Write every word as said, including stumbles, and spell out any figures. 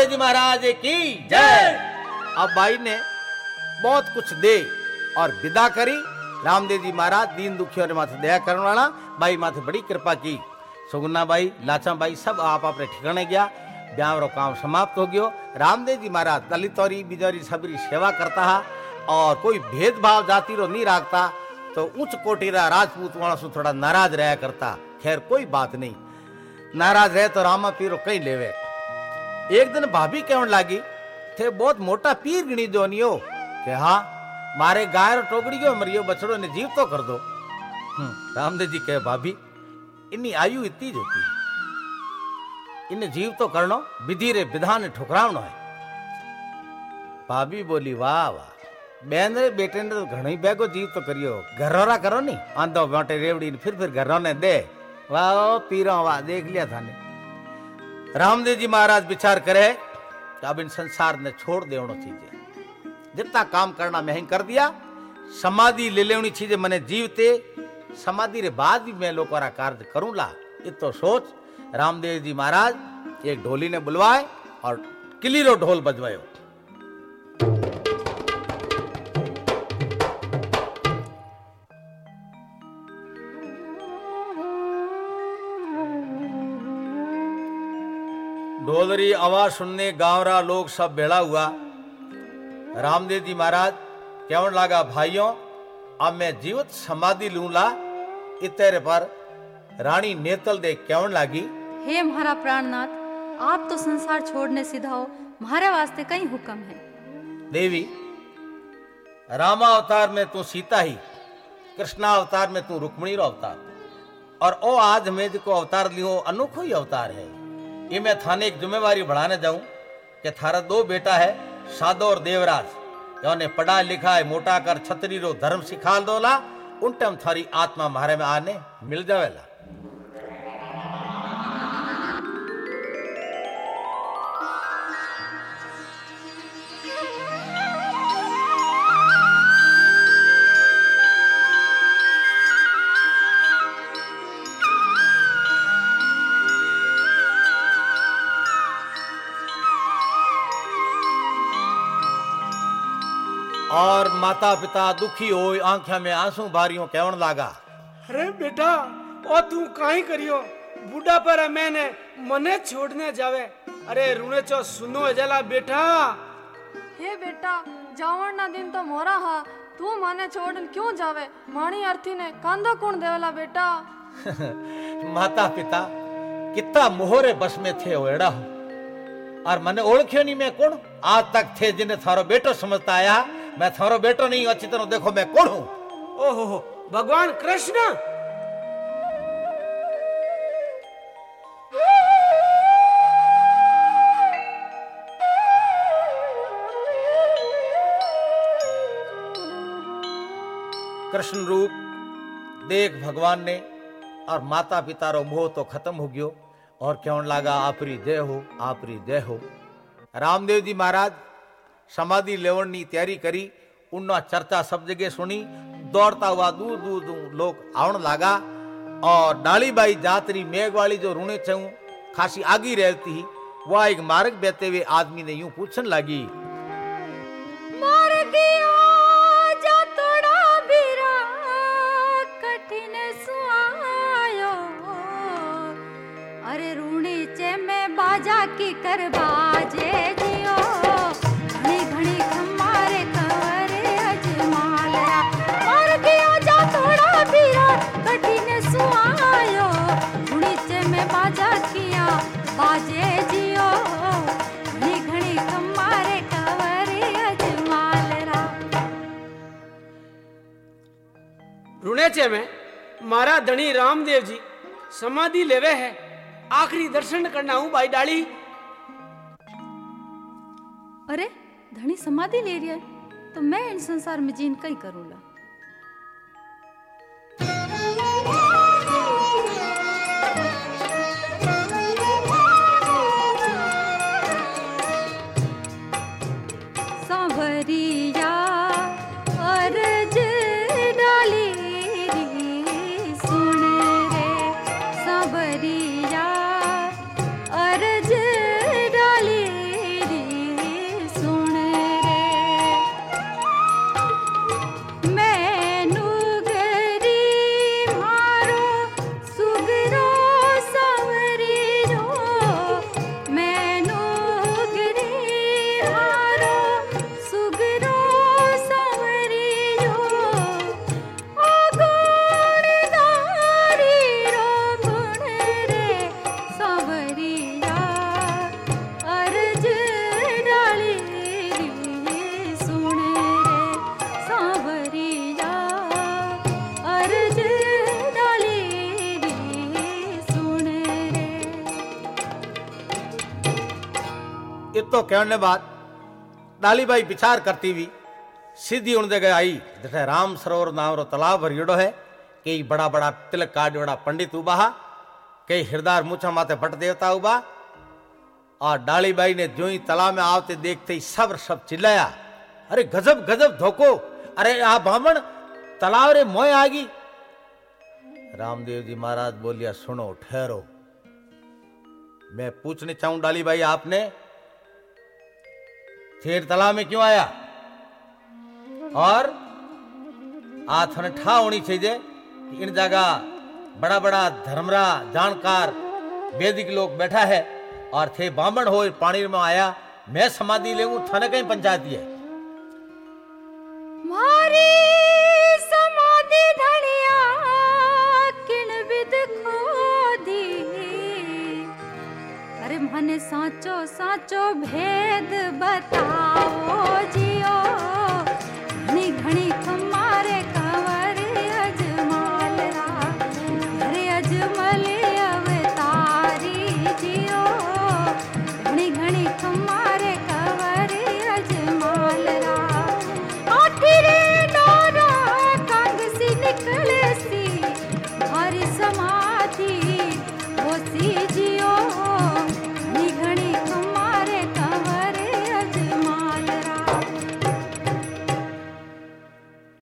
रामदेव जी महाराज की जय। अब भाई ने बहुत कुछ दे और विदा करी। रामदेव जी महाराज दीन दुखियों ने माथे दया करने वाला भाई माथे बड़ी कृपा की। सुगुना भाई लाचा भाई सब आप अपने ठिकाने गया। ब्याह रो काम समाप्त हो गयो। रामदेव जी महाराज दलितोरी बिजोरी सबरी सेवा करता है और कोई भेदभाव जाति रो नहीं रखता। तो उच्च कोटि रा राजपूत वाला सु थोड़ा नाराज रहा करता। खैर कोई बात नहीं, नाराज रहे तो रामा पीरो कहीं लेवे। एक दिन भाभी कहने लगी थे बहुत मोटा पीर गणी दो नियो कि हाँ मारे गाय रो टोकड़ी गयो मरियो बछड़ो ने जीव तो कर दो। रामदेव जी कहे भाभी इन्नी आयु इतनी होती है, इन्हें जीव तो करनो विधि रे विधान ठुकरावनो है। भाभी बोली वाह वाह बेन रे बेटे ने तो घणी बेगो जीव तो करियो, घरोरा करो नी आंधो बाटे रेवड़ी फिर फिर घरों ने दे। वाह पीरो वाह देख लिया था ने। रामदेव जी महाराज विचार करे कि अब इन संसार ने छोड़ देवनो चीजें, जितना काम करना मैं ही कर दिया। समाधि ले लेवनी चीजें मैंने जीवते समाधि रे बाद भी मैं लोगों का कार्य करूंगा। इतो सोच रामदेव जी महाराज एक ढोली ने बुलवाए और किलीरो ढोल बजवायो। ढोलरी आवाज सुनने गांवरा लोग सब भेड़ा हुआ। रामदेव जी महाराज कहने लगा भाइयों अब मैं जीवित समाधि लूंगा। इतने पर रानी नेतल दे कहने लगी हे महारा प्राणनाथ आप तो संसार छोड़ने सीधा हो, हमारे वास्ते कई हुक्म है। देवी रामा अवतार में तू सीता ही, कृष्णा अवतार में तू रुक्मिणी रो अवतार और ओ आज में जो अवतार लियो अनोखो ही अवतार है। ये मैं थाने एक जिम्मेवारी बढ़ाने जाऊं कि थारा दो बेटा है साधो और देवराज, योने पढ़ा लिखा है मोटा कर छतरी रो धर्म सिखाल दोला। उन टाइम थारी आत्मा मारे में आने मिल जावेला। और माता पिता दुखी हो आंखों में आंसू भारियों कहन लागा अरे बेटा ओ तू काई करियो बूढ़ा पर मैंने मने छोड़ने जावे। अरे रुने चो सुनो जला बेटा। हे बेटा जावण ना दिन तो मोरा हा, तू माने छोड़न क्यों जावे? माणी अर्थी ने कांदो कौन देवला बेटा। माता पिता कितना मोहरे बस में थे ओड़ा हो और मने ओळख्यो नहीं मैं कौन आज तक थे जिन्हें थारो बेटो समझता आया। मैं थारो बेटो नहीं अच्छी तरह देखो मैं कौन हूं। ओहो हो भगवान कृष्ण। कृष्ण रूप देख भगवान ने और माता पिता रो मोह तो खत्म हो गयो और कहने लगा आपरी जय हो आपरी जय हो। रामदेव जी महाराज समाधि लेवण की तैयारी करी। उन्ना चर्चा सब जगह सुनी। दौड़ता हुआ दूर दूर दूर लोग आवन लगा और डालीबाई जातरी मेघ वाली जो रूणे चऊं खासी आगी रहती ही वह एक मार्ग बेते हुए आदमी ने यूं पूछन लगी अरे रूणी चे में बाजा की कर बाजे जियो घणी घणी खमारे कवरे अजमालया और दिया जा थोड़ा बीरा कठिन सुआयो रूणी चे में बाजा किया बाजे जियो घणी घणी खमारे कवरे अजमालया। रूणे चे में मारा धनी रामदेव जी समाधि लेवे है। आखिरी दर्शन करना हूँ भाई डाली। अरे धनी समाधि ले रही है तो मैं इन संसार में जीन कई करूँगा। सांवरिया अर्ज डाली री सुन रे सांवरिया अर्ज डाली इतो कहने बाद डाली बाई विचार करती हुई सीधी उन जगह आई जैसे राम सरोवर नाम रो तालाब भरियोड़ो है। कई बड़ा बड़ा तिलक काट बड़ा पंडित उबा हा, कई हिरदार मुछा माथे भट्ट देवता उबा। और डाली बाई ने जो ही तालाब में आवते देखते ही सब सब चिल्लाया, अरे गजब गजब धोखो, अरे आ बामण तालाब रे मोय आगी। रामदेव जी महाराज बोलिया, सुनो ठहरो, मैं पूछने चाहूं डाली बाई आपने शेर तालाब में क्यों आया, और आथन ठा होनी चाहिए कि इन जगह बड़ा बड़ा धर्मरा जानकार वैदिक लोग बैठा है और थे बामण हो पानी में आया, मैं समाधि ले थाने कहीं पंचायती है। मारी समाधि धनिया किण विद खोदी, अरे मने साचो साचो भेद बताओ जियो, घणी घणी खमारे